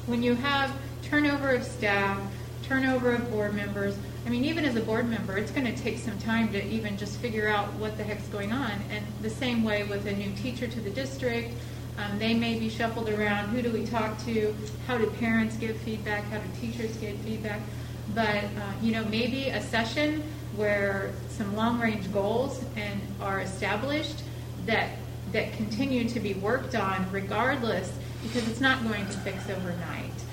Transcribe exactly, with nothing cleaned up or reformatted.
when you have turnover of staff, turnover of board members, I mean, even as a board member, it's going to take some time to even just figure out what the heck's going on. And the same way with a new teacher to the district, um, they may be shuffled around. Who do we talk to? How do parents give feedback? How do teachers give feedback? But, uh, you know, maybe a session where some long-range goals and are established that that continue to be worked on regardless, because it's not going to fix overnight.